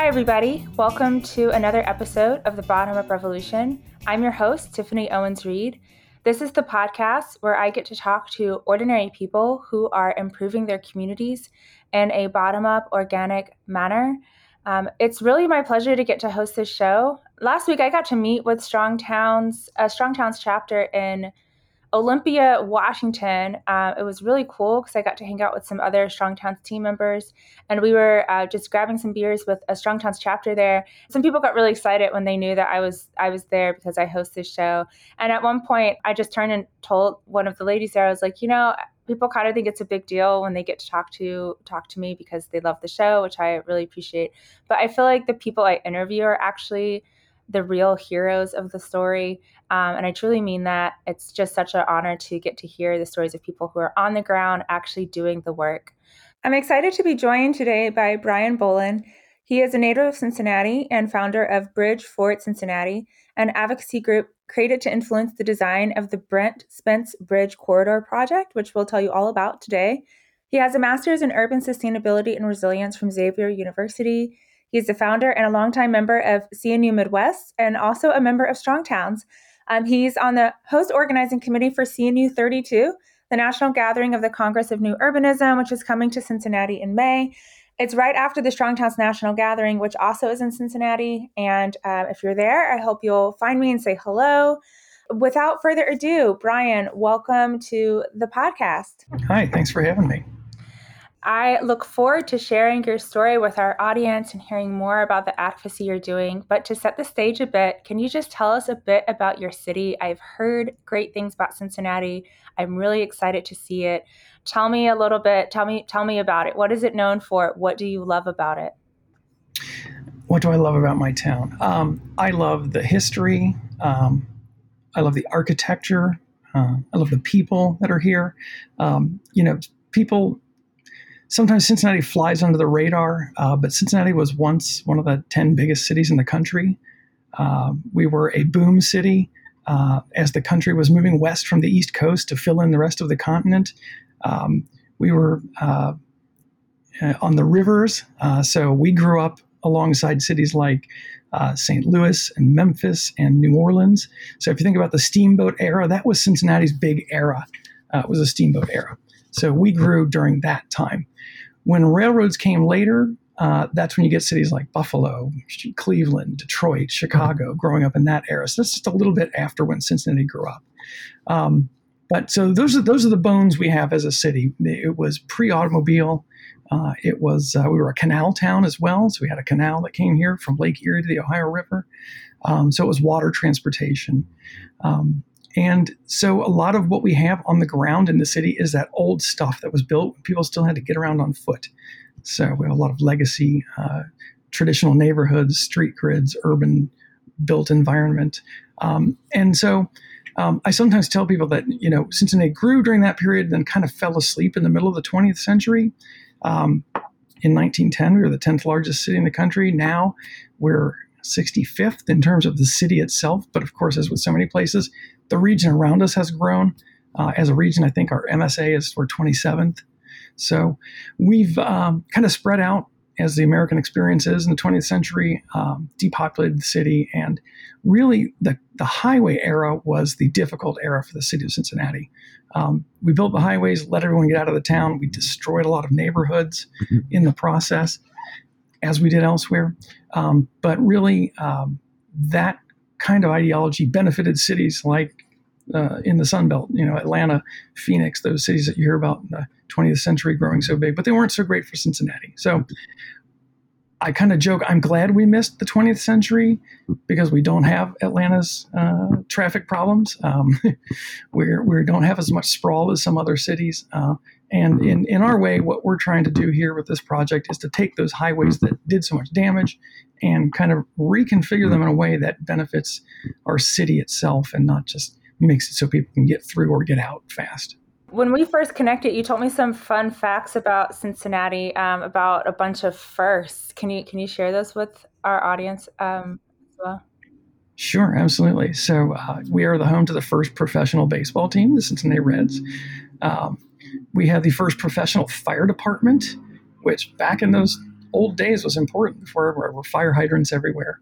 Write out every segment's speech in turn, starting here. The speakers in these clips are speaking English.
everybody. Welcome to another episode of the Bottom Up Revolution. I'm your host, Tiffany Owens-Reed. This is the podcast where I get to talk to ordinary people who are improving their communities in a bottom-up, organic manner. It's really my pleasure to get to host this show. Last week, I got to meet with Strong Towns chapter in Olympia, Washington. It was really cool because I got to hang out with some other Strong Towns team members, and we were just grabbing some beers with a Strong Towns chapter there. Some people got really excited when they knew that I was there because I host this show. And at one point, I just turned and told one of the ladies there, I was like, people kind of think it's a big deal when they get to talk to me because they love the show, which I really appreciate. But I feel like the people I interview are actually the real heroes of the story. And I truly mean that. It's just such an honor to get to hear the stories of people who are on the ground actually doing the work. I'm excited to be joined today by Brian Bolin. He is a native of Cincinnati and founder of Bridge Fort Cincinnati, an advocacy group created to influence the design of the Brent Spence Bridge Corridor project, which we'll tell you all about today. He has a master's in urban sustainability and resilience from Xavier University. He's the founder and a longtime member of CNU Midwest and also a member of Strong Towns. He's on the host organizing committee for CNU 32, the national gathering of the Congress of New Urbanism, which is coming to Cincinnati in May. It's right after the Strong Towns National Gathering, which also is in Cincinnati. And if you're there, I hope you'll find me and say hello. Without further ado, Brian, welcome to the podcast. Hi, thanks for having me. I look forward to sharing your story with our audience and hearing more about the advocacy you're doing. But to set the stage a bit, can you just tell us a bit about your city? I've heard great things about Cincinnati. I'm really excited to see it. Tell me a little bit. Tell me about it. What is it known for? What do you love about it? What do I love about my town? I love the history. I love the architecture. I love the people that are here. People. Sometimes Cincinnati flies under the radar, but Cincinnati was once one of the 10 biggest cities in the country. We were a boom city as the country was moving west from the East Coast to fill in the rest of the continent. We were on the rivers, so we grew up alongside cities like St. Louis and Memphis and New Orleans. So if you think about the steamboat era, that was Cincinnati's big era. It was a steamboat era. So we grew during that time. When railroads came later, that's when you get cities like Buffalo, Cleveland, Detroit, Chicago, growing up in that era. So that's just a little bit after when Cincinnati grew up. But so those are the bones we have as a city. It was pre-automobile. We were a canal town as well. So we had a canal that came here from Lake Erie to the Ohio River. So it was water transportation. And so a lot of what we have on the ground in the city is that old stuff that was built when people still had to get around on foot. So we have a lot of legacy, traditional neighborhoods, street grids, urban built environment. And so I sometimes tell people that, Cincinnati grew during that period, then kind of fell asleep in the middle of the 20th century. In 1910, we were the 10th largest city in the country. Now we're 65th in terms of the city itself. But of course, as with so many places, the region around us has grown. As a region, I think our MSA we're 27th. So we've kind of spread out as the American experience is in the 20th century, depopulated the city. And really, the highway era was the difficult era for the city of Cincinnati. We built the highways, let everyone get out of the town. We destroyed a lot of neighborhoods in the process, as we did elsewhere. But really, that kind of ideology benefited cities like in the Sun Belt, Atlanta, Phoenix, those cities that you hear about in the 20th century growing so big, but they weren't so great for Cincinnati. So I kind of joke, I'm glad we missed the 20th century because we don't have Atlanta's traffic problems. We don't have as much sprawl as some other cities. And in our way, what we're trying to do here with this project is to take those highways that did so much damage and kind of reconfigure them in a way that benefits our city itself and not just makes it so people can get through or get out fast. When we first connected, you told me some fun facts about Cincinnati, about a bunch of firsts. Can you share those with our audience as well? Sure, absolutely. So we are the home to the first professional baseball team, the Cincinnati Reds. We have the first professional fire department, which back in those old days was important before there were fire hydrants everywhere.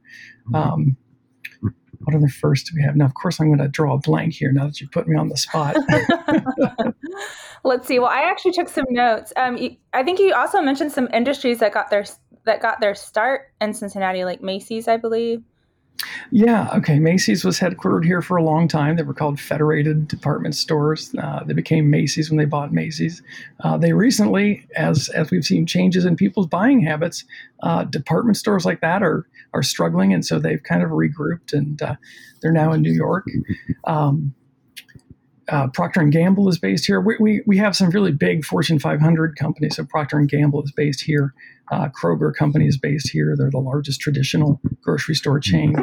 What other first do we have? Now, of course, I'm going to draw a blank here now that you put me on the spot. Let's see. Well, I actually took some notes. I think you also mentioned some industries that got their start in Cincinnati, like Macy's, I believe. Yeah, okay. Macy's was headquartered here for a long time. They were called Federated Department Stores. They became Macy's when they bought Macy's. They recently, as we've seen changes in people's buying habits, department stores like that are struggling, and so they've kind of regrouped, and they're now in New York. Procter & Gamble is based here. We have some really big Fortune 500 companies. So Procter & Gamble is based here. Kroger Company is based here. They're the largest traditional grocery store chain.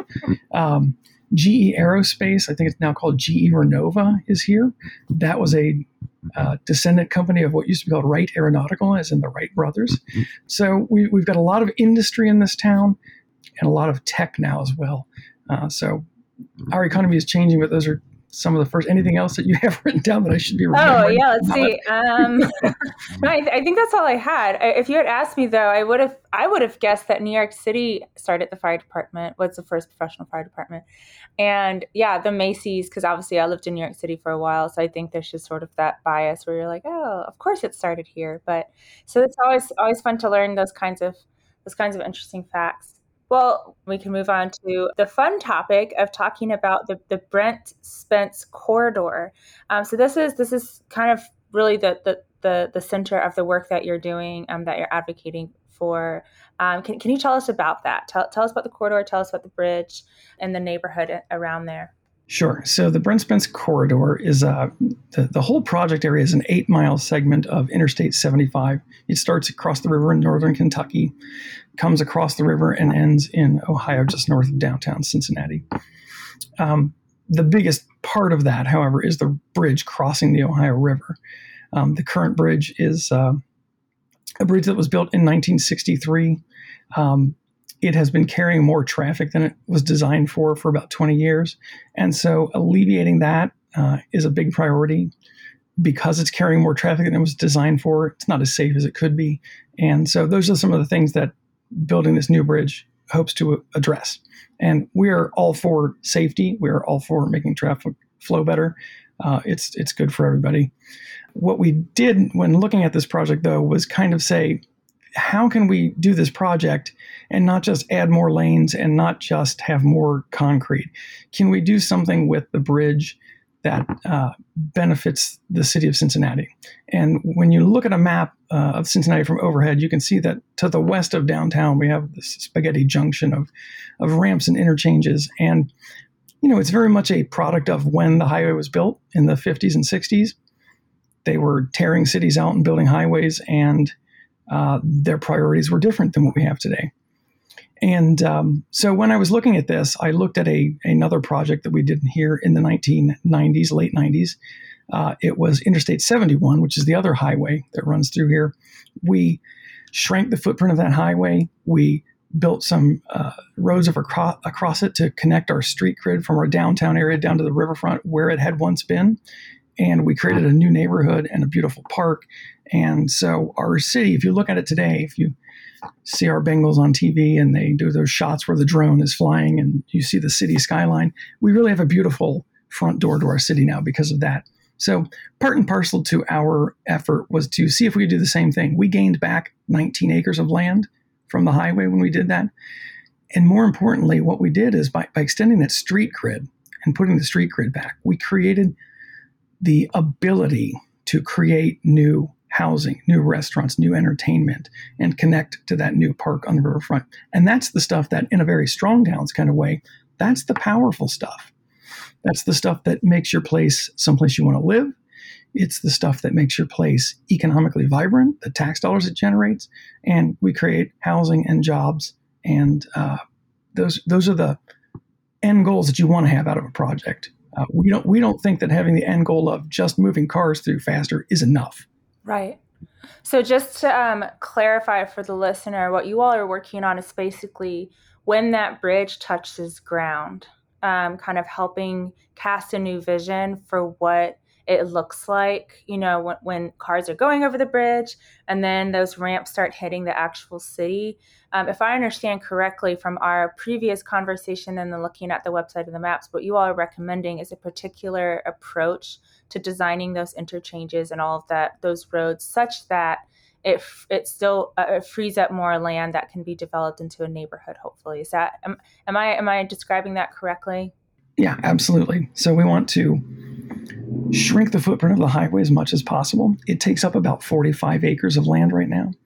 GE Aerospace, I think it's now called GE Renova, is here. That was a descendant company of what used to be called Wright Aeronautical, as in the Wright brothers. So we've got a lot of industry in this town and a lot of tech now as well. So our economy is changing, but those are some of the first. Anything else that you have written down that I should be remembering? Oh, yeah, let's see. No, I think that's all I had. If you had asked me, though, I would have guessed that New York City started the fire department, was the first professional fire department. And yeah, the Macy's, because obviously I lived in New York City for a while, so I think there's just sort of that bias where you're like, oh, of course it started here. But so it's always fun to learn those kinds of interesting facts. Well, we can move on to the fun topic of talking about the Brent Spence corridor. So this is kind of really the center of the work that you're doing, that you're advocating for. Can you tell us about that? Tell us about the corridor. Tell us about the bridge and the neighborhood around there. Sure. So the Brent Spence corridor is the whole project area is an 8-mile segment of Interstate 75. It starts across the river in northern Kentucky, comes across the river, and ends in Ohio, just north of downtown Cincinnati. The biggest part of that, however, is the bridge crossing the Ohio River. The current bridge is a bridge that was built in 1963. It has been carrying more traffic than it was designed for about 20 years. And so alleviating that is a big priority. Because it's carrying more traffic than it was designed for, it's not as safe as it could be. And so those are some of the things that building this new bridge hopes to address. And we are all for safety. We are all for making traffic flow better. It's good for everybody. What we did when looking at this project, though, was kind of say, how can we do this project and not just add more lanes and not just have more concrete? Can we do something with the bridge that benefits the city of Cincinnati? And when you look at a map of Cincinnati from overhead, you can see that to the west of downtown, we have this spaghetti junction of ramps and interchanges. And, it's very much a product of when the highway was built in the 50s and 60s. They were tearing cities out and building highways, and their priorities were different than what we have today. And so when I was looking at this, I looked at another project that we did here in the 1990s, late 90s. It was Interstate 71, which is the other highway that runs through here. We shrank the footprint of that highway. We built some roads across it to connect our street grid from our downtown area down to the riverfront where it had once been. And we created a new neighborhood and a beautiful park. And so our city, if you look at it today, if you see our Bengals on TV and they do those shots where the drone is flying and you see the city skyline, we really have a beautiful front door to our city now because of that. So part and parcel to our effort was to see if we could do the same thing. We gained back 19 acres of land from the highway when we did that. And more importantly, what we did is by extending that street grid and putting the street grid back, we created the ability to create new housing, new restaurants, new entertainment, and connect to that new park on the riverfront. And that's the stuff that, in a very strong towns kind of way, that's the powerful stuff. That's the stuff that makes your place someplace you want to live. It's the stuff that makes your place economically vibrant, the tax dollars it generates, and we create housing and jobs. And those are the end goals that you want to have out of a project. We don't think that having the end goal of just moving cars through faster is enough. Right. So just to clarify for the listener, what you all are working on is basically when that bridge touches ground, kind of helping cast a new vision for what it looks like, when cars are going over the bridge and then those ramps start hitting the actual city. If I understand correctly from our previous conversation and then looking at the website and the maps, what you all are recommending is a particular approach to designing those interchanges and all of those roads such that it still frees up more land that can be developed into a neighborhood. Hopefully, am I describing that correctly? Yeah, absolutely. So we want to shrink the footprint of the highway as much as possible. It takes up about 45 acres of land right now.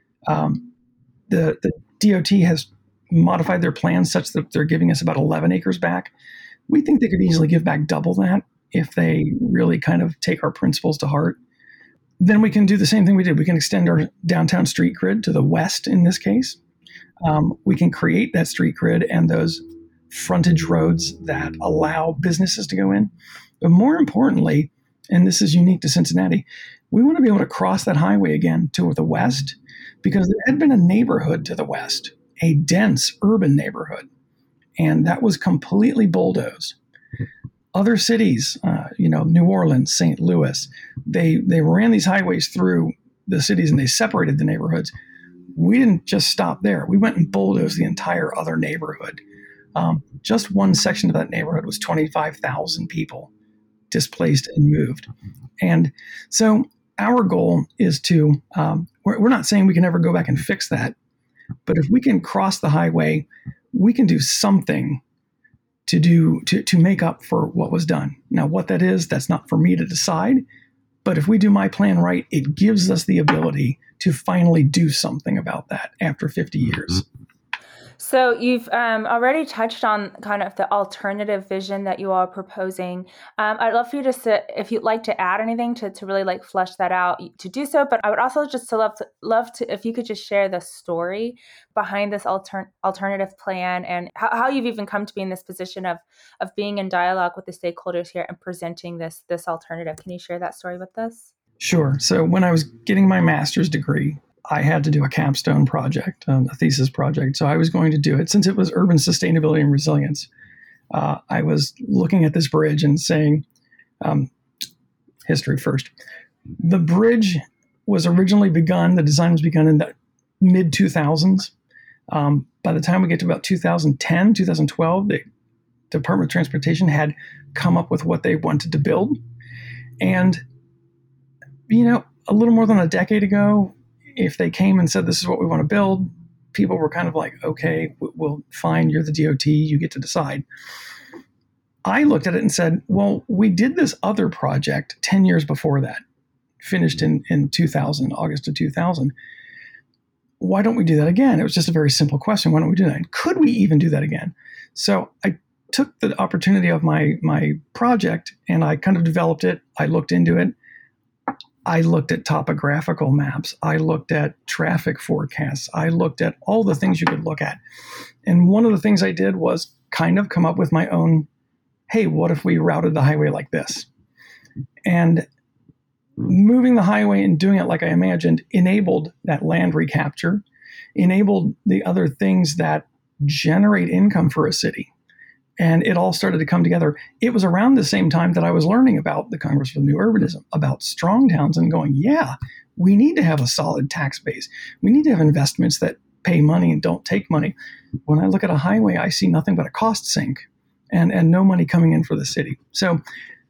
The DOT has modified their plans such that they're giving us about 11 acres back. We think they could easily give back double that if they really kind of take our principles to heart. Then we can do the same thing we did. We can extend our downtown street grid to the west in this case. We can create that street grid and those frontage roads that allow businesses to go in. But more importantly, and this is unique to Cincinnati, we want to be able to cross that highway again to the west because there had been a neighborhood to the west, a dense urban neighborhood, and that was completely bulldozed. Other cities, New Orleans, St. Louis, they ran these highways through the cities and they separated the neighborhoods. We didn't just stop there. We went and bulldozed the entire other neighborhood. Just one section of that neighborhood was 25,000 people displaced and moved. And so our goal is to, we're not saying we can ever go back and fix that, but if we can cross the highway, we can do something to make up for what was done. Now, what that is, that's not for me to decide. But if we do my plan right, it gives us the ability to finally do something about that after 50 years. So you've already touched on kind of the alternative vision that you all are proposing. I'd love for you if you'd like to add anything to really like flesh that out, to do so. But I would also just love to if you could just share the story behind this alternative plan and how you've even come to be in this position of being in dialogue with the stakeholders here and presenting this alternative. Can you share that story with us? Sure. So when I was getting my master's degree, I had to do a capstone project, a thesis project. So I was going to do it. Since it was urban sustainability and resilience, I was looking at this bridge and saying, history first. The bridge was originally begun, the design was begun in the mid-2000s. By the time we get to about 2010, 2012, the Department of Transportation had come up with what they wanted to build. And, a little more than a decade ago, if they came and said, this is what we want to build, people were kind of like, okay, well, fine, you're the DOT, you get to decide. I looked at it and said, well, we did this other project 10 years before that, finished in 2000, August of 2000. Why don't we do that again? It was just a very simple question. Why don't we do that? And could we even do that again? So I took the opportunity of my project and I kind of developed it. I looked into it. I looked at topographical maps. I looked at traffic forecasts. I looked at all the things you could look at. And one of the things I did was kind of come up with my own, hey, what if we routed the highway like this? And moving the highway and doing it like I imagined enabled that land recapture, enabled the other things that generate income for a city. And it all started to come together. It was around the same time that I was learning about the Congress for New Urbanism, about strong towns, and going, yeah, we need to have a solid tax base. We need to have investments that pay money and don't take money. When I look at a highway, I see nothing but a cost sink and no money coming in for the city. So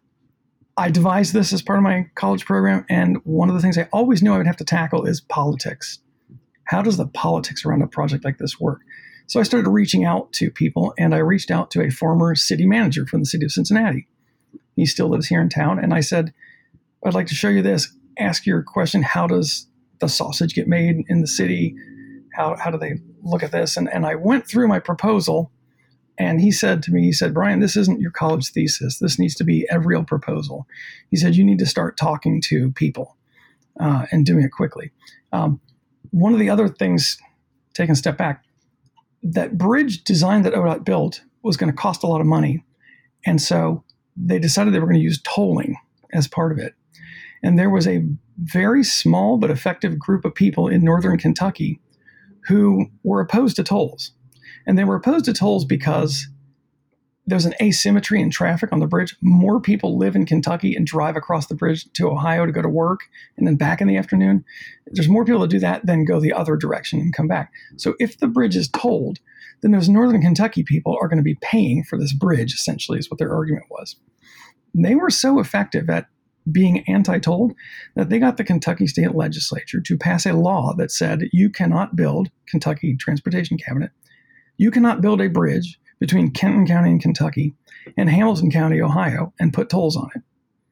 I devised this as part of my college program. And one of the things I always knew I would have to tackle is politics. How does the politics around a project like this work? So I started reaching out to people, and I reached out to a former city manager from the city of Cincinnati. He still lives here in town. And I said, I'd like to show you this. Ask your question, how does the sausage get made in the city? How do they look at this? And I went through my proposal, and he said to me, Brian, this isn't your college thesis. This needs to be a real proposal. He said, you need to start talking to people and doing it quickly. One of the other things, taking a step back, that bridge design that ODOT built was going to cost a lot of money. And so they decided they were going to use tolling as part of it. And there was a very small but effective group of people in northern Kentucky who were opposed to tolls. And they were opposed to tolls because there's an asymmetry in traffic on the bridge. More people live in Kentucky and drive across the bridge to Ohio to go to work and then back in the afternoon. There's more people that do that than go the other direction and come back. So if the bridge is tolled, then those northern Kentucky people are going to be paying for this bridge, essentially, is what their argument was. And they were so effective at being anti-toll that they got the Kentucky State Legislature to pass a law that said you cannot build, Kentucky Transportation Cabinet, you cannot build a bridge between Kenton County in Kentucky and Hamilton County, Ohio, and put tolls on it.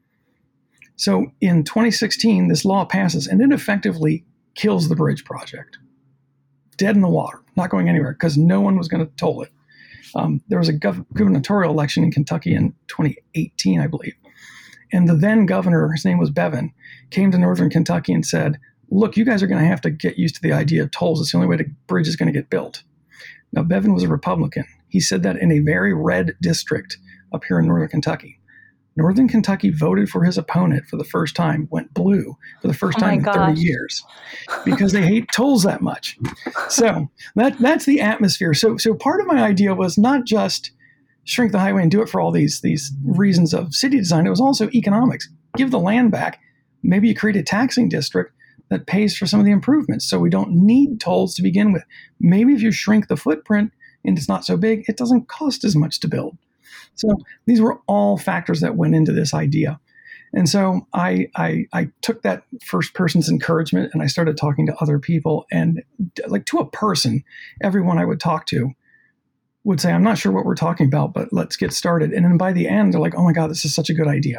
So in 2016, this law passes, and it effectively kills the bridge project. Dead in the water, not going anywhere, because no one was going to toll it. There was a gubernatorial election in Kentucky in 2018, I believe. And the then governor, his name was Bevin, came to northern Kentucky and said, look, you guys are going to have to get used to the idea of tolls. It's the only way the bridge is going to get built. Now, Bevin was a Republican. He said that in a very red district up here in northern Kentucky. Northern Kentucky voted for his opponent for the first time, went blue for the first time in 30 years because they hate tolls that much. So that's the atmosphere. So part of my idea was not just shrink the highway and do it for all these reasons of city design. It was also economics. Give the land back. Maybe you create a taxing district that pays for some of the improvements so we don't need tolls to begin with. Maybe if you shrink the footprint and it's not so big, it doesn't cost as much to build. So these were all factors that went into this idea. And so I took that first person's encouragement and I started talking to other people, and like to a person, everyone I would talk to would say, I'm not sure what we're talking about, but let's get started. And then by the end, they're like, oh my God, this is such a good idea.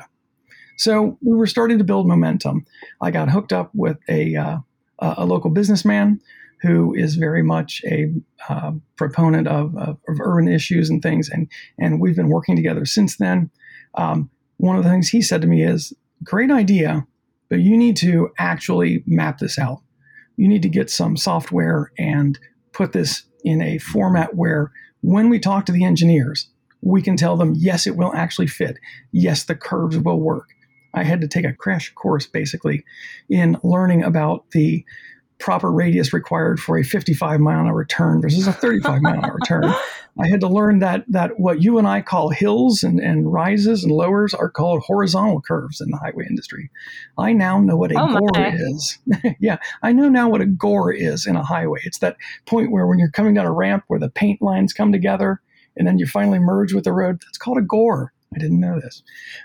So we were starting to build momentum. I got hooked up with a local businessman who is very much a proponent of urban issues and things. And we've been working together since then. One of the things he said to me is, great idea, but you need to actually map this out. You need to get some software and put this in a format where when we talk to the engineers, we can tell them, yes, it will actually fit. Yes, the curves will work. I had to take a crash course, basically, in learning about the proper radius required for a 55-mile-an-hour turn versus a 35-mile-an-hour turn. I had to learn that what you and I call hills and rises and lowers are called horizontal curves in the highway industry. I now know what a gore is. Yeah, I know now what a gore is in a highway. It's that point where when you're coming down a ramp where the paint lines come together and then you finally merge with the road, that's called a gore. I didn't know this.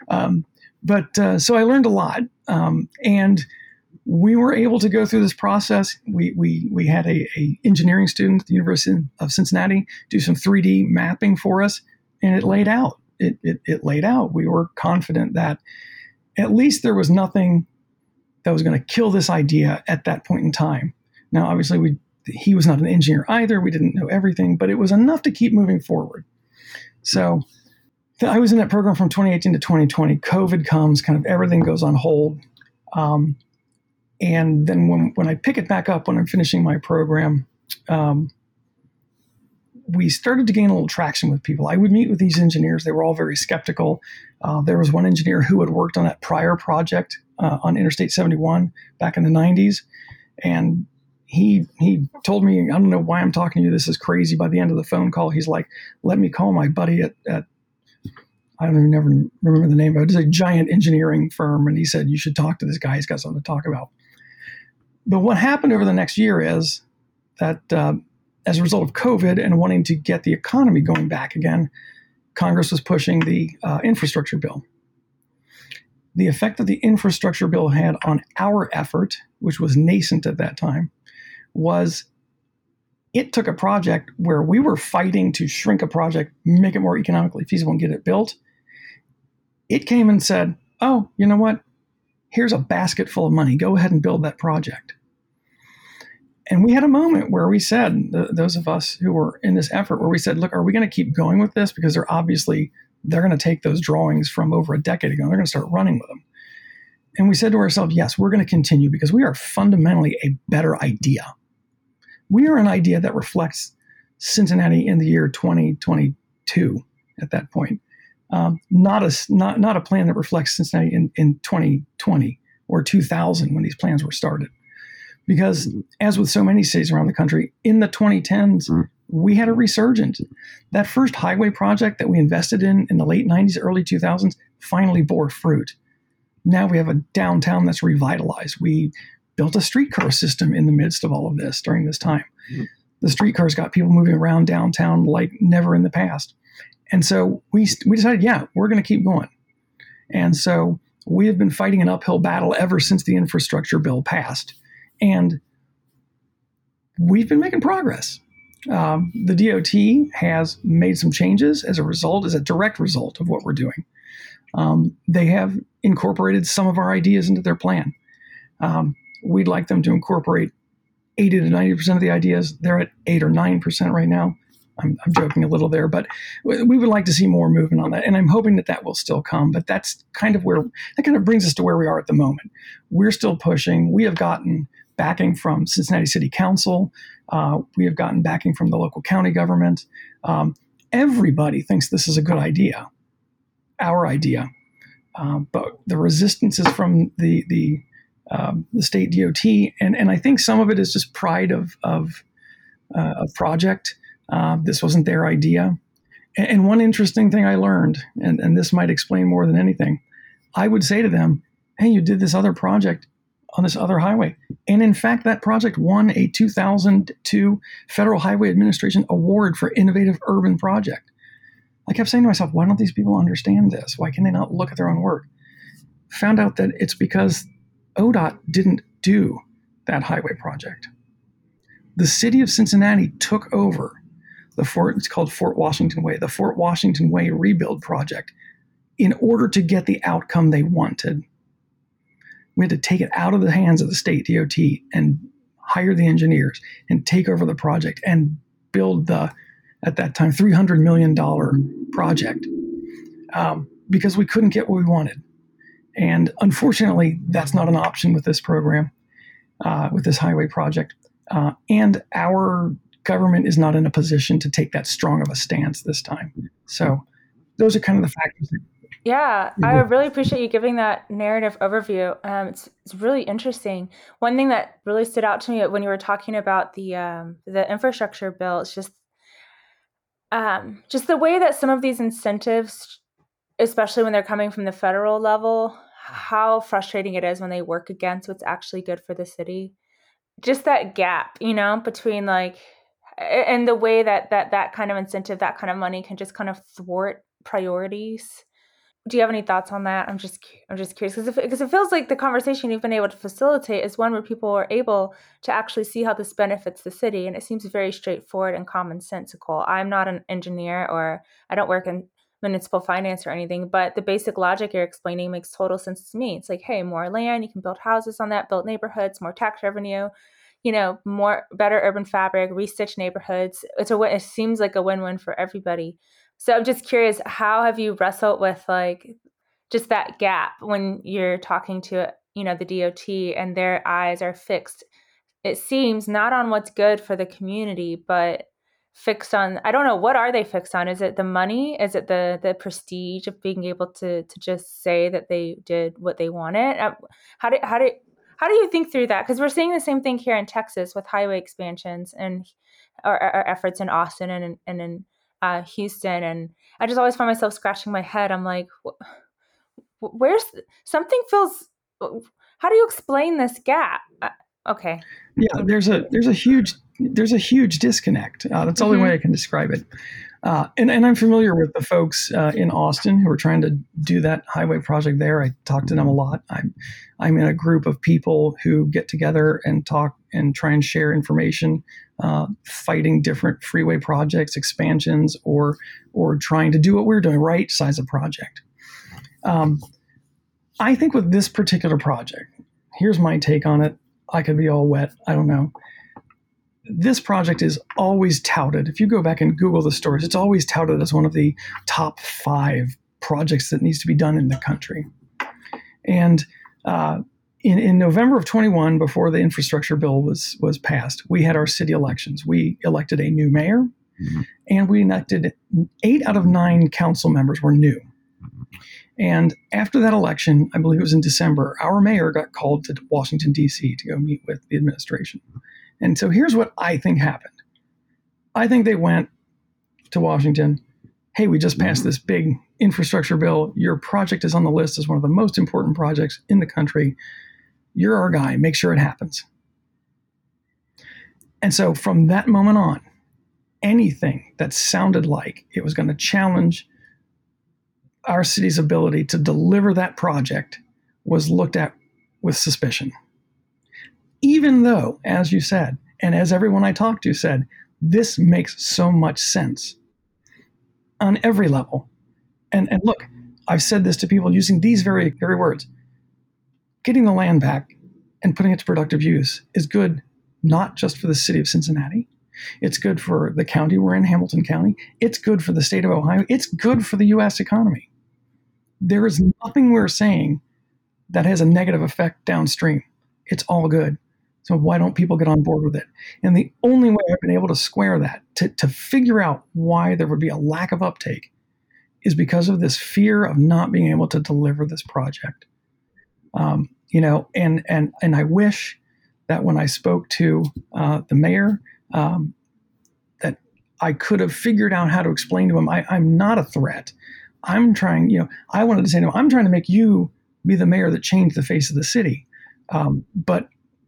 So I learned a lot. And we were able to go through this process. We had a engineering student at the University of Cincinnati do some 3D mapping for us, and it laid out. It laid out. We were confident that at least there was nothing that was going to kill this idea at that point in time. Now, obviously, he was not an engineer either. We didn't know everything, but it was enough to keep moving forward. So I was in that program from 2018 to 2020. COVID comes, kind of everything goes on hold. And then when I pick it back up, when I'm finishing my program, we started to gain a little traction with people. I would meet with these engineers. They were all very skeptical. There was one engineer who had worked on that prior project on Interstate 71 back in the 90s. And he told me, I don't know why I'm talking to you. This is crazy. By the end of the phone call, he's like, let me call my buddy at I don't even never remember the name, but it was a giant engineering firm. And he said, you should talk to this guy. He's got something to talk about. But what happened over the next year is that as a result of COVID and wanting to get the economy going back again, Congress was pushing the infrastructure bill. The effect that the infrastructure bill had on our effort, which was nascent at that time, was it took a project where we were fighting to shrink a project, make it more economically feasible and get it built. It came and said, oh, you know what? Here's a basket full of money. Go ahead and build that project. And we had a moment where we said, those of us who were in this effort, where we said, look, are we going to keep going with this? Because they're going to take those drawings from over a decade ago. And they're going to start running with them. And we said to ourselves, yes, we're going to continue because we are fundamentally a better idea. We are an idea that reflects Cincinnati in the year 2022 at that point. Not a plan that reflects Cincinnati in 2020 or 2000 when these plans were started. Because as with so many cities around the country, in the 2010s, we had a resurgence. That first highway project that we invested in the late 90s, early 2000s, finally bore fruit. Now we have a downtown that's revitalized. We built a streetcar system in the midst of all of this during this time. Mm-hmm. The streetcars got people moving around downtown like never in the past. And so we decided, we're going to keep going. And so we have been fighting an uphill battle ever since the infrastructure bill passed. And we've been making progress. The DOT has made some changes as a direct result of what we're doing. They have incorporated some of our ideas into their plan. We'd like them to incorporate 80 to 90% of the ideas. They're at 8 or 9% right now. I'm joking a little there, but we would like to see more movement on that. And I'm hoping that will still come. But that's kind of brings us to where we are at the moment. We're still pushing. We have gotten backing from Cincinnati City Council. We have gotten backing from the local county government. Everybody thinks this is a good idea, our idea. But the resistance is from the state DOT, and I think some of it is just pride of project. This wasn't their idea. And one interesting thing I learned, and this might explain more than anything, I would say to them, hey, you did this other project on this other highway. And in fact, that project won a 2002 Federal Highway Administration Award for Innovative Urban Project. I kept saying to myself, why don't these people understand this? Why can they not look at their own work? Found out that it's because ODOT didn't do that highway project. The city of Cincinnati took over it's called Fort Washington Way, the Fort Washington Way rebuild project, in order to get the outcome they wanted. We had to take it out of the hands of the state DOT and hire the engineers and take over the project and build at that time, $300 million project because we couldn't get what we wanted. And unfortunately, that's not an option with this program, with this highway project. And our government is not in a position to take that strong of a stance this time. So those are kind of the factors. Yeah, I really appreciate you giving that narrative overview. It's really interesting. One thing that really stood out to me when you were talking about the infrastructure bill is just the way that some of these incentives, especially when they're coming from the federal level, how frustrating it is when they work against what's actually good for the city. Just that gap, between and the way that kind of incentive, that kind of money can just kind of thwart priorities. Do you have any thoughts on that? I'm just curious because it feels like the conversation you've been able to facilitate is one where people are able to actually see how this benefits the city, and it seems very straightforward and commonsensical. I'm not an engineer, or I don't work in municipal finance or anything, but the basic logic you're explaining makes total sense to me. It's like, hey, more land, you can build houses on that, build neighborhoods, more tax revenue, better urban fabric, restitch neighborhoods. It seems like a win-win for everybody. So I'm just curious, how have you wrestled with just that gap when you're talking to, the DOT and their eyes are fixed, it seems, not on what's good for the community, but fixed on, I don't know, what are they fixed on? Is it the money? Is it the prestige of being able to just say that they did what they wanted? How do you think through that? Because we're seeing the same thing here in Texas with highway expansions and our efforts in Austin and in Houston. And I just always find myself scratching my head. I'm like, where's something feels, how do you explain this gap? Okay. Yeah, there's a huge disconnect. That's the only way I can describe it. And I'm familiar with the folks in Austin who are trying to do that highway project there. I talk to them a lot. I'm in a group of people who get together and talk and try and share information, fighting different freeway projects, expansions, or trying to do what we're doing, right size a project. I think with this particular project, here's my take on it. I could be all wet. I don't know. This project is always touted. If you go back and Google the stories, it's always touted as one of the top 5 projects that needs to be done in the country. And in November of 21, before the infrastructure bill was passed, we had our city elections. We elected a new mayor, and we elected 8 out of 9 council members were new. And after that election, I believe it was in December, our mayor got called to Washington, D.C. to go meet with the administration. And so here's what I think happened. I think they went to Washington. Hey, we just passed this big infrastructure bill. Your project is on the list as one of the most important projects in the country. You're our guy. Make sure it happens. And so from that moment on, anything that sounded like it was going to challenge our city's ability to deliver that project was looked at with suspicion. Even though, as you said, and as everyone I talked to said, this makes so much sense on every level. And look, I've said this to people using these very, very words. Getting the land back and putting it to productive use is good, not just for the city of Cincinnati. It's good for the county we're in, Hamilton County. It's good for the state of Ohio. It's good for the U.S. economy. There is nothing we're saying that has a negative effect downstream. It's all good. So why don't people get on board with it? And the only way I've been able to square that, to figure out why there would be a lack of uptake, is because of this fear of not being able to deliver this project. And I wish that when I spoke to the mayor, that I could have figured out how to explain to him, I'm not a threat. I'm trying, I wanted to say to him, I'm trying to make you be the mayor that changed the face of the city. But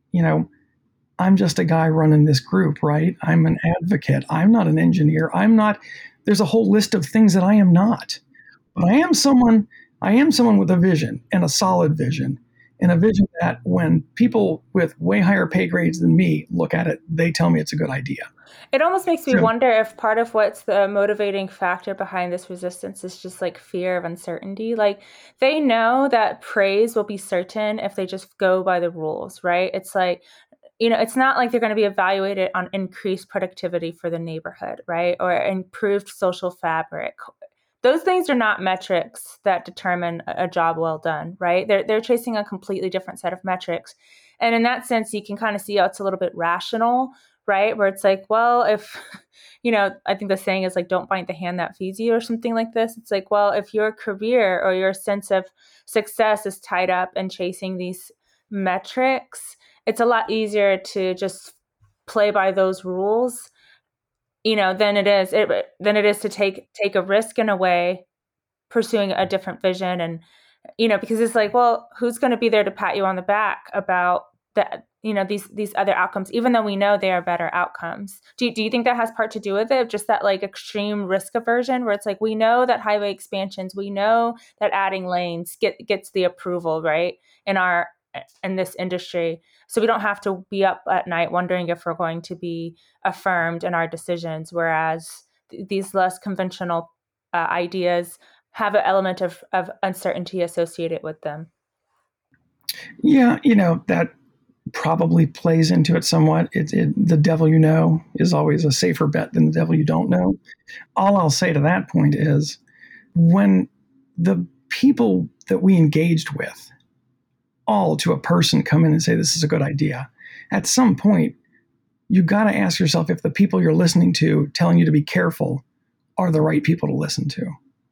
I'm just a guy running this group, right? I'm an advocate. I'm not an engineer. There's a whole list of things that I am not. But I am someone with a vision, and a solid vision, and a vision that when people with way higher pay grades than me look at it, they tell me it's a good idea. It almost makes me wonder if part of what's the motivating factor behind this resistance is just like fear of uncertainty. Like they know that praise will be certain if they just go by the rules, right? It's like, it's not like they're going to be evaluated on increased productivity for the neighborhood, right? Or improved social fabric. Those things are not metrics that determine a job well done, right? They're chasing a completely different set of metrics. And in that sense, you can kind of see how it's a little bit rational, right? Where it's like, well, if, I think the saying is like, don't bite the hand that feeds you or something like this. It's like, well, if your career or your sense of success is tied up in chasing these metrics, it's a lot easier to just play by those rules, than it is to take a risk in a way, pursuing a different vision. And, because it's like, well, who's going to be there to pat you on the back about that, these other outcomes, even though we know they are better outcomes. Do you think that has part to do with it? Just that like extreme risk aversion where it's like, we know that highway expansions, we know that adding lanes gets the approval, right? In this industry. So we don't have to be up at night wondering if we're going to be affirmed in our decisions. Whereas these less conventional ideas have an element of uncertainty associated with them. Yeah, that probably plays into it somewhat. The devil you know is always a safer bet than the devil you don't know. All I'll say to that point is when the people that we engaged with all to a person come in and say, this is a good idea. At some point, you got to ask yourself if the people you're listening to telling you to be careful are the right people to listen to.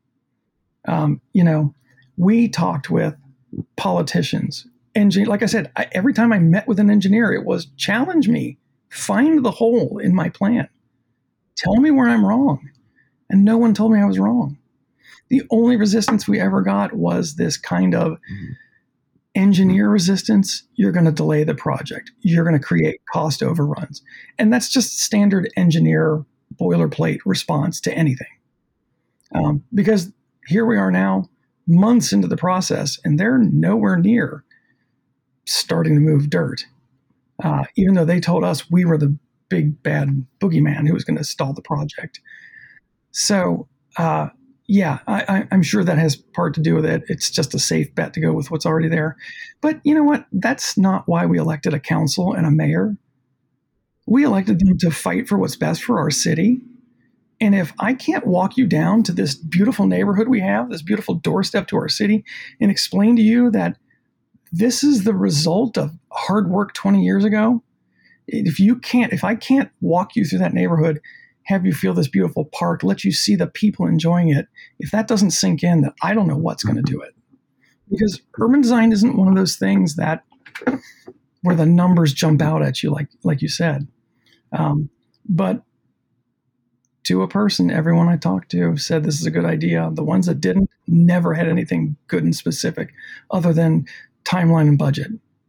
We talked with politicians, like I said, every time I met with an engineer, it was challenge me, find the hole in my plan, tell me where I'm wrong. And no one told me I was wrong. The only resistance we ever got was this kind of engineer resistance. You're going to delay the project. You're going to create cost overruns. And that's just standard engineer boilerplate response to anything. Because here we are now, months into the process, and they're nowhere near starting to move dirt. Even though they told us we were the big bad boogeyman who was going to stall the project. So, I'm sure that has part to do with it. It's just a safe bet to go with what's already there. But you know what? That's not why we elected a council and a mayor. We elected them to fight for what's best for our city. And if I can't walk you down to this beautiful neighborhood we have, this beautiful doorstep to our city, and explain to you that this is the result of hard work 20 years ago, if I can't walk you through that neighborhood, have you feel this beautiful park, let you see the people enjoying it, if that doesn't sink in, then I don't know what's going to do it. Because urban design isn't one of those things that where the numbers jump out at you, like you said. But to a person, everyone I talked to said this is a good idea. The ones that didn't never had anything good and specific other than timeline and budget.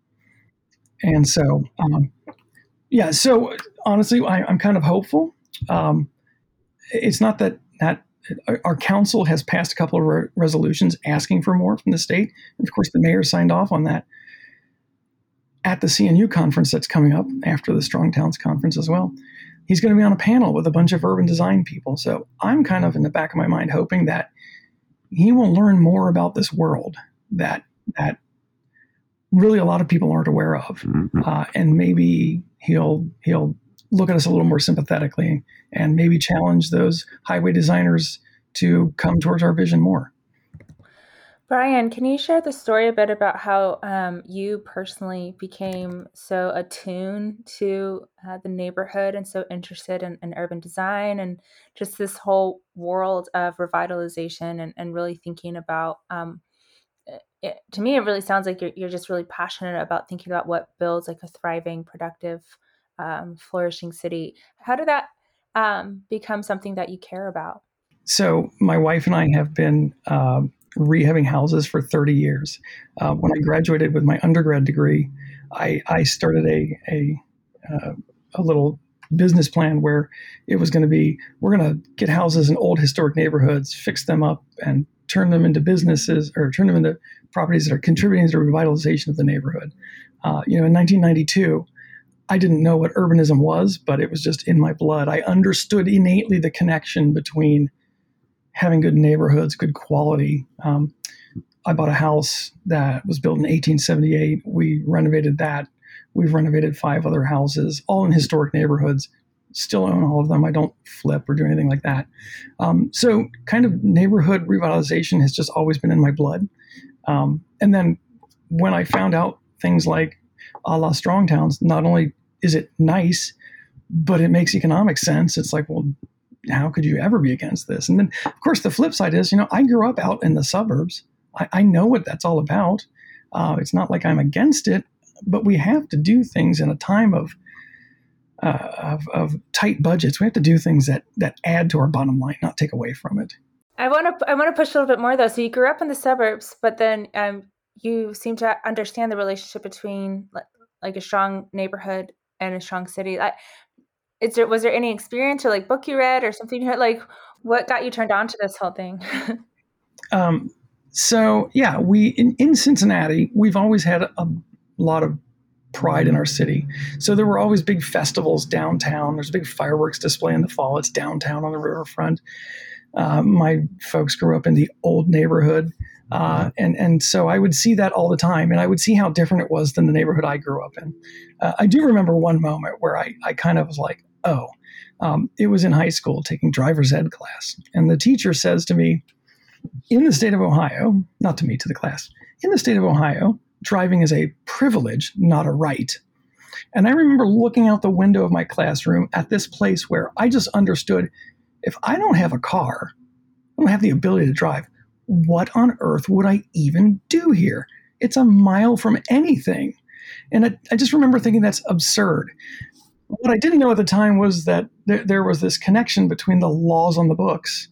And so, yeah, so honestly, I'm kind of hopeful. It's not that our council has passed a couple of resolutions asking for more from the state. And of course, the mayor signed off on that at the CNU conference that's coming up after the Strong Towns conference as well. He's going to be on a panel with a bunch of urban design people. So I'm kind of in the back of my mind hoping that he will learn more about this world that really a lot of people aren't aware of, and maybe he'll look at us a little more sympathetically and maybe challenge those highway designers to come towards our vision more. Brian, can you share the story a bit about how you personally became so attuned to the neighborhood and so interested in urban design and just this whole world of revitalization and really thinking about, to me, it really sounds like you're just really passionate about thinking about what builds like a thriving, productive, flourishing city. How did that become something that you care about? So my wife and I have been rehabbing houses for 30 years. When I graduated with my undergrad degree, I started a little business plan where it was going to be, we're going to get houses in old historic neighborhoods, fix them up, and turn them into businesses or turn them into properties that are contributing to the revitalization of the neighborhood. In 1992, I didn't know what urbanism was, but it was just in my blood. I understood innately the connection between having good neighborhoods, good quality. I bought a house that was built in 1878. We renovated that. We've renovated 5 other houses, all in historic neighborhoods. Still own all of them. I don't flip or do anything like that. So kind of neighborhood revitalization has just always been in my blood. And then when I found out things like a la Strong Towns, not only is it nice, but it makes economic sense. It's like, well, how could you ever be against this? And then, of course, the flip side is, I grew up out in the suburbs. I know what that's all about. It's not like I'm against it, but we have to do things in a time of tight budgets. We have to do things that add to our bottom line, not take away from it. I want to push a little bit more though. So you grew up in the suburbs, but then you seem to understand the relationship between like a strong neighborhood and a strong city. Was there any experience or like book you read or something you heard, like what got you turned on to this whole thing? So yeah, we in Cincinnati, we've always had a lot of pride in our city. So there were always big festivals downtown. There's a big fireworks display in the fall. It's downtown on the riverfront. My folks grew up in the old neighborhood. And so I would see that all the time, and I would see how different it was than the neighborhood I grew up in. I do remember one moment where I kind of was like, it was in high school taking driver's ed class. And the teacher says to me, in the state of Ohio, not to me, to the class, in the state of Ohio, driving is a privilege, not a right. And I remember looking out the window of my classroom at this place where I just understood, if I don't have a car, I don't have the ability to drive, what on earth would I even do here? It's a mile from anything. And I just remember thinking that's absurd. What I didn't know at the time was that there was this connection between the laws on the books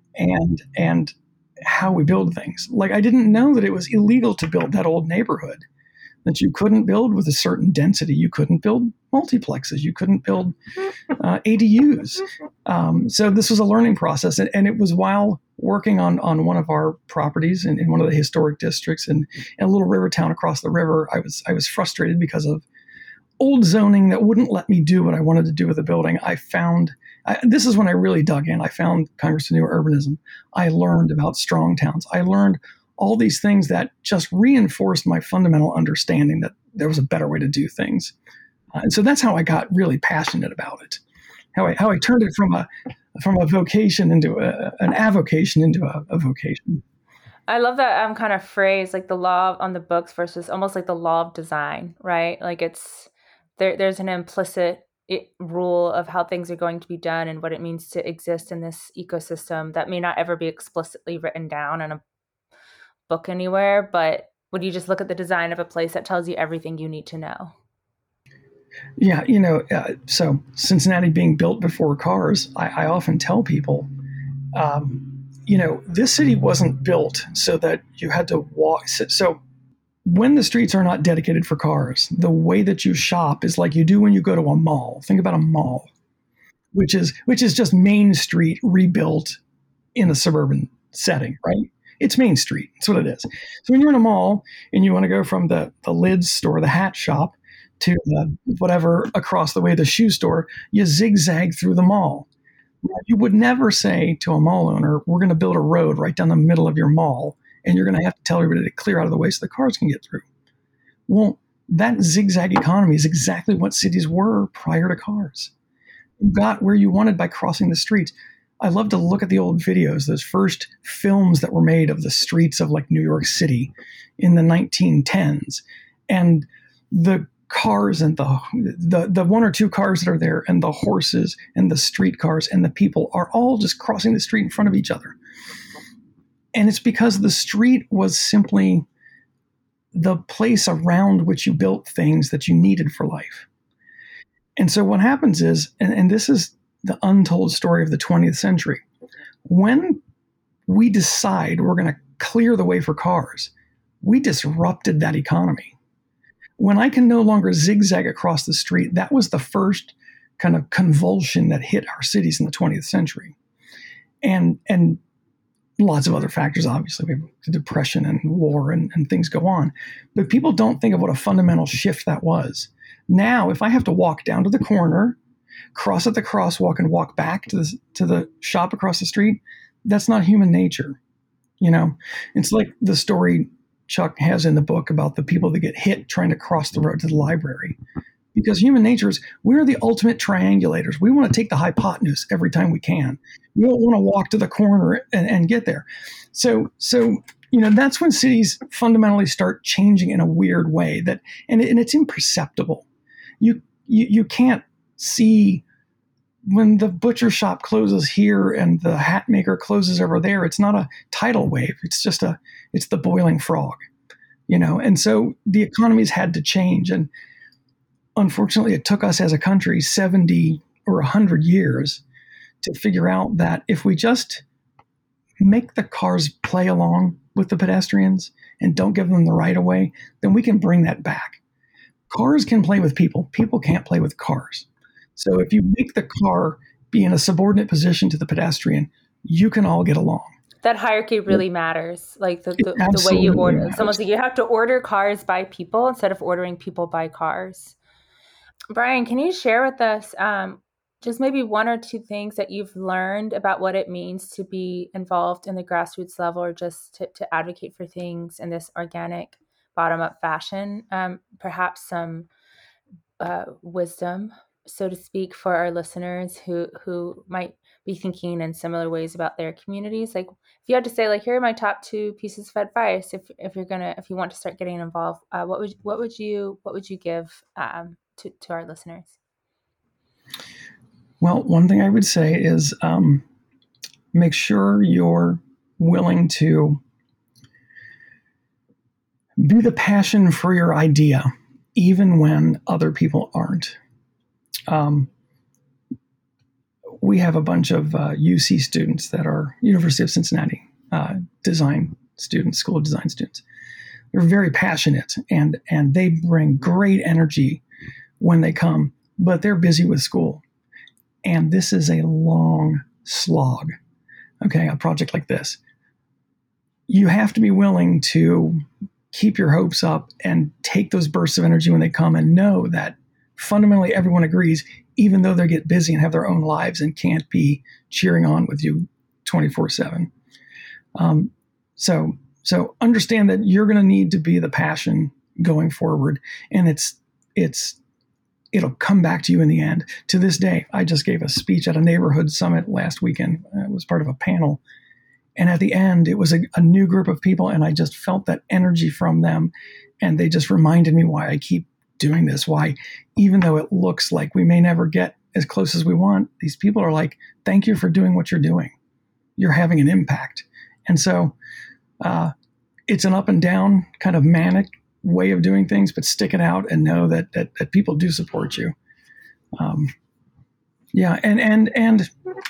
and how we build things. Like, I didn't know that it was illegal to build that old neighborhood, that you couldn't build with a certain density. You couldn't build multiplexes. You couldn't build ADUs. So this was a learning process. And it was while working on one of our properties in one of the historic districts in a little river town across the river, I was frustrated because of old zoning that wouldn't let me do what I wanted to do with the building. This is when I really dug in. I found Congress to New Urbanism. I learned about strong towns. I learned all these things that just reinforced my fundamental understanding that there was a better way to do things. And so that's how I got really passionate about it. How I turned it from a vocation into an avocation into a vocation. I love that kind of phrase, like the law on the books versus almost like the law of design, right? Like there's an implicit rule of how things are going to be done and what it means to exist in this ecosystem that may not ever be explicitly written down in a book anywhere, but when you just look at the design of a place, that tells you everything you need to know. Yeah, so Cincinnati being built before cars, I often tell people, this city wasn't built so that you had to walk. So when the streets are not dedicated for cars, the way that you shop is like you do when you go to a mall. Think about a mall, which is just Main Street rebuilt in a suburban setting, right? It's Main Street. That's what it is. So when you're in a mall and you want to go from the lids store, the hat shop, to the whatever across the way, the shoe store, you zigzag through the mall. Now, you would never say to a mall owner, we're going to build a road right down the middle of your mall, and you're going to have to tell everybody to clear out of the way so the cars can get through. Well, that zigzag economy is exactly what cities were prior to cars. You got where you wanted by crossing the streets. I love to look at the old videos, those first films that were made of the streets of like New York City in the 1910s, and the cars and the one or two cars that are there, and the horses and the streetcars and the people are all just crossing the street in front of each other. And it's because the street was simply the place around which you built things that you needed for life. And so what happens is, and this is the untold story of the 20th century, when we decide we're going to clear the way for cars, we disrupted that economy. When I can no longer zigzag across the street, that was the first kind of convulsion that hit our cities in the 20th century. And lots of other factors, obviously, we have depression and war and things go on. But people don't think of what a fundamental shift that was. Now, if I have to walk down to the corner, cross at the crosswalk, and walk back to the shop across the street, that's not human nature. It's like the story Chuck has in the book about the people that get hit trying to cross the road to the library. Because human nature is, we're the ultimate triangulators. We want to take the hypotenuse every time we can. We don't want to walk to the corner and get there. So that's when cities fundamentally start changing in a weird way and it's imperceptible. You can't see when the butcher shop closes here and the hat maker closes over there. It's not a tidal wave. It's just it's the boiling frog, and so the economies had to change. And unfortunately, it took us as a country 70 or 100 years to figure out that if we just make the cars play along with the pedestrians and don't give them the right of way, then we can bring that back. Cars can play with people. People can't play with cars. So if you make the car be in a subordinate position to the pedestrian, you can all get along. That hierarchy really matters. Like the way you order. It's almost like you have to order cars by people instead of ordering people by cars. Brian, can you share with us just maybe one or two things that you've learned about what it means to be involved in the grassroots level, or just to advocate for things in this organic, bottom-up fashion? Perhaps some wisdom, so to speak, for our listeners who might be thinking in similar ways about their communities. Like, if you had to say, like, here are my top two pieces of advice if you want to start getting involved, what would you give to our listeners? Well, one thing I would say is make sure you're willing to be the passion for your idea, even when other people aren't. We have a bunch of UC students that are University of Cincinnati design students, School of Design students. They're very passionate and they bring great energy when they come, but they're busy with school. And this is a long slog, okay, a project like this. You have to be willing to keep your hopes up and take those bursts of energy when they come, and know that fundamentally everyone agrees, even though they get busy and have their own lives and can't be cheering on with you 24/7. So understand that you're going to need to be the passion going forward, and it'll come back to you in the end. To this day, I just gave a speech at a neighborhood summit last weekend. It was part of a panel. And at the end, it was a new group of people, and I just felt that energy from them. And they just reminded me why I keep doing this, why even though it looks like we may never get as close as we want, these people are like, thank you for doing what you're doing. You're having an impact. And so it's an up and down kind of manic way of doing things, but stick it out and know that people do support you. And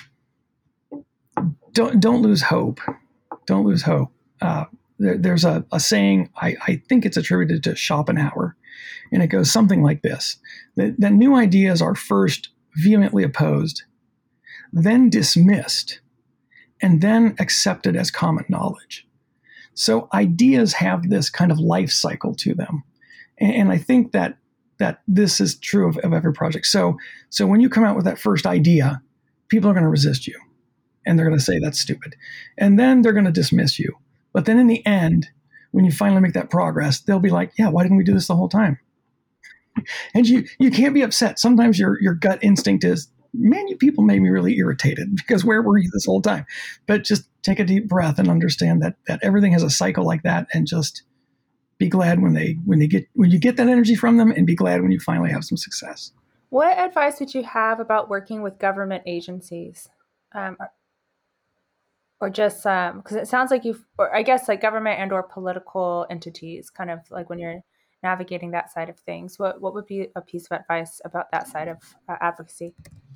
don't lose hope. Don't lose hope. There's a saying, I think it's attributed to Schopenhauer, and it goes something like this: that new ideas are first vehemently opposed, then dismissed, and then accepted as common knowledge. So ideas have this kind of life cycle to them. And I think that this is true of every project. So when you come out with that first idea, people are going to resist you, and they're going to say that's stupid. And then they're going to dismiss you. But then in the end, when you finally make that progress, they'll be like, yeah, why didn't we do this the whole time? And you can't be upset. Sometimes your gut instinct is, man, you people made me really irritated, because where were you this whole time? But just take a deep breath and understand that everything has a cycle like that, and just be glad when you get that energy from them, and be glad when you finally have some success. What advice would you have about working with government agencies? Or just because it sounds like or I guess like government and or political entities, kind of like when you're navigating that side of things, what would be a piece of advice about that side of advocacy?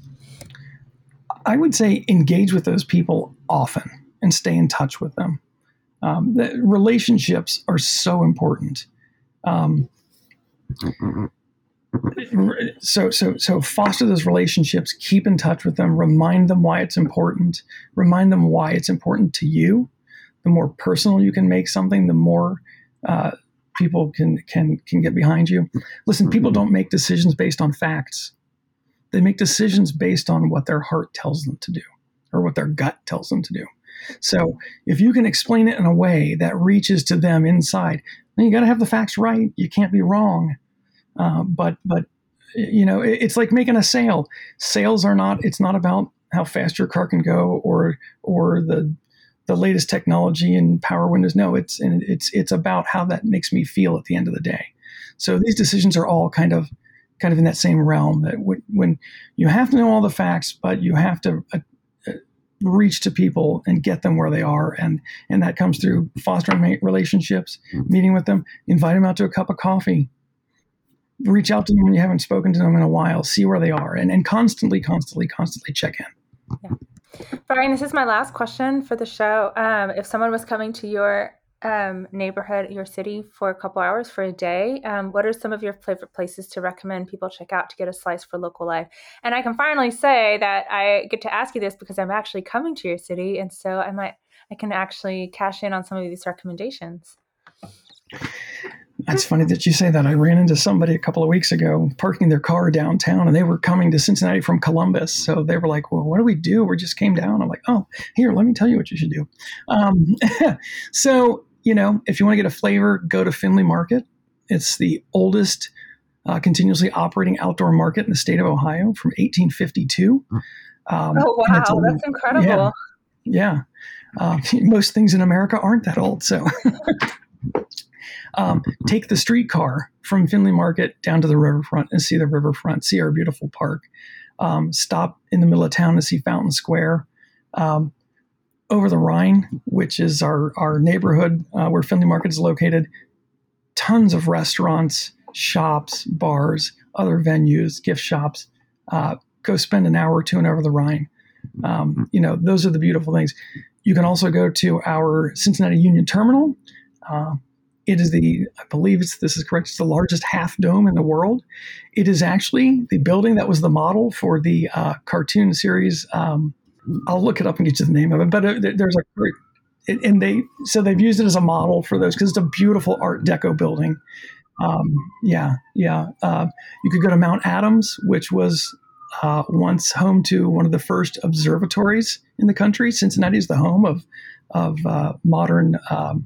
I would say engage with those people often and stay in touch with them. The relationships are so important. So foster those relationships, keep in touch with them, remind them why it's important, remind them why it's important to you. The more personal you can make something, the more people can get behind you. Listen, people don't make decisions based on facts. They make decisions based on what their heart tells them to do, or what their gut tells them to do. So if you can explain it in a way that reaches to them inside, then you got to have the facts right. You can't be wrong. But it's like making a sale. Sales are not. It's not about how fast your car can go or the latest technology and power windows. No, it's about how that makes me feel at the end of the day. So these decisions are all kind of in that same realm. That when you have to know all the facts, but you have to reach to people and get them where they are, and that comes through fostering relationships, meeting with them, invite them out to a cup of coffee. Reach out to them when you haven't spoken to them in a while, see where they are, and constantly check in. Yeah. Brian, this is my last question for the show. If someone was coming to your neighborhood, your city for a couple hours for a day, what are some of your favorite places to recommend people check out to get a slice for local life? And I can finally say that I get to ask you this because I'm actually coming to your city, and so I can actually cash in on some of these recommendations. That's funny that you say that. I ran into somebody a couple of weeks ago parking their car downtown, and they were coming to Cincinnati from Columbus. So they were like, well, what do we do? We just came down. I'm like, oh, here, let me tell you what you should do. So, if you want to get a flavor, go to Findlay Market. It's the oldest continuously operating outdoor market in the state of Ohio from 1852. Oh, wow. That's incredible. Yeah. Most things in America aren't that old. So take the streetcar from Findlay Market down to the riverfront and see the riverfront, see our beautiful park. Stop in the middle of town to see Fountain Square. Over the Rhine, which is our neighborhood where Findlay Market is located, tons of restaurants, shops, bars, other venues, gift shops. Go spend an hour or two over the Rhine. Those are the beautiful things. You can also go to our Cincinnati Union Terminal. It is I believe this is correct, it's the largest half dome in the world. It is actually the building that was the model for the cartoon series. I'll look it up and get you the name of it. But there's they've used it as a model for those because it's a beautiful Art Deco building. You could go to Mount Adams, which was once home to one of the first observatories in the country. Cincinnati is the home of modern.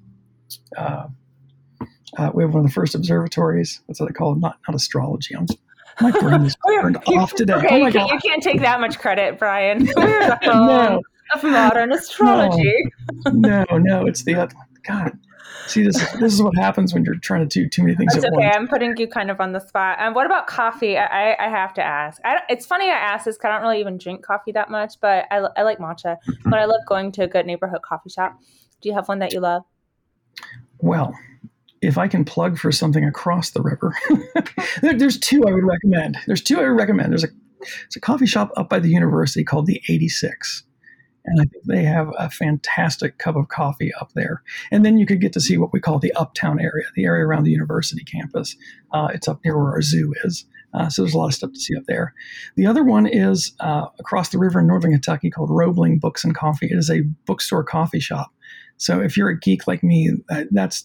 We have one of the first observatories. What's that called? Not astrology. My brain is turned off today. Okay, oh my God. You can't take that much credit, Brian. We're the home of modern astrology. No, it's the God. See, this is what happens when you're trying to do too many things at once. Okay, I'm putting you kind of on the spot. And what about coffee? I have to ask. It's funny I ask this because I don't really even drink coffee that much, but I like matcha. But I love going to a good neighborhood coffee shop. Do you have one that you love? Well, if I can plug for something across the river, there's two I would recommend. There's a coffee shop up by the university called the 86. And I think they have a fantastic cup of coffee up there. And then you could get to see what we call the uptown area, the area around the university campus. It's up near where our zoo is. So there's a lot of stuff to see up there. The other one is across the river in northern Kentucky called Roebling Books and Coffee. It is a bookstore coffee shop. So if you're a geek like me, that's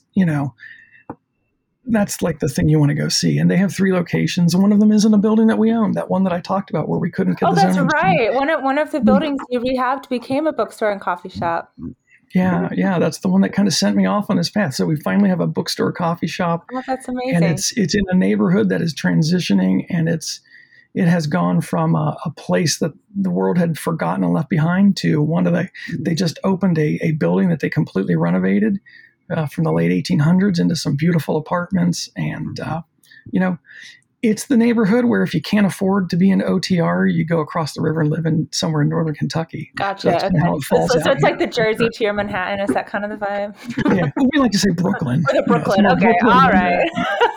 like the thing you want to go see. And they have 3 locations. And one of them is in a building that we own, that one that I talked about where we couldn't get the zoning. Oh, that's right. One of the buildings you rehabbed became a bookstore and coffee shop. Yeah. That's the one that kind of sent me off on this path. So we finally have a bookstore coffee shop. Oh, that's amazing. And it's in a neighborhood that is transitioning, and it has gone from a place that the world had forgotten and left behind to they just opened a building that they completely renovated from the late 1800s into some beautiful apartments. And, it's the neighborhood where if you can't afford to be in OTR, you go across the river and live in somewhere in northern Kentucky. Gotcha. So, so it's like the Jersey to your Manhattan. Is that kind of the vibe? Yeah. We like to say Brooklyn. Or the Brooklyn. Okay. Brooklyn, all right.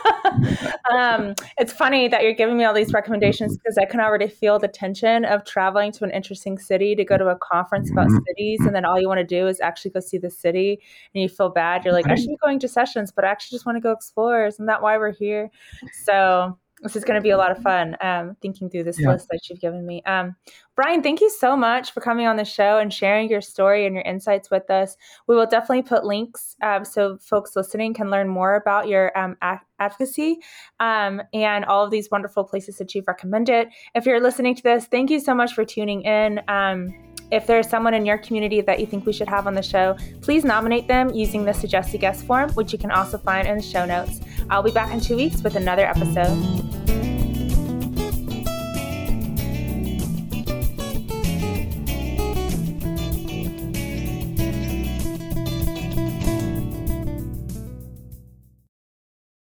It's funny that you're giving me all these recommendations because I can already feel the tension of traveling to an interesting city to go to a conference about cities. And then all you want to do is actually go see the city and you feel bad. You're like, I should be going to sessions, but I actually just want to go explore. Isn't that why we're here? So this is going to be a lot of fun thinking through this list that you've given me. Brian, thank you so much for coming on the show and sharing your story and your insights with us. We will definitely put links so folks listening can learn more about your advocacy and all of these wonderful places that you've recommended. If you're listening to this, thank you so much for tuning in. If there's someone in your community that you think we should have on the show, please nominate them using the Suggest a Guest form, which you can also find in the show notes. I'll be back in 2 weeks with another episode.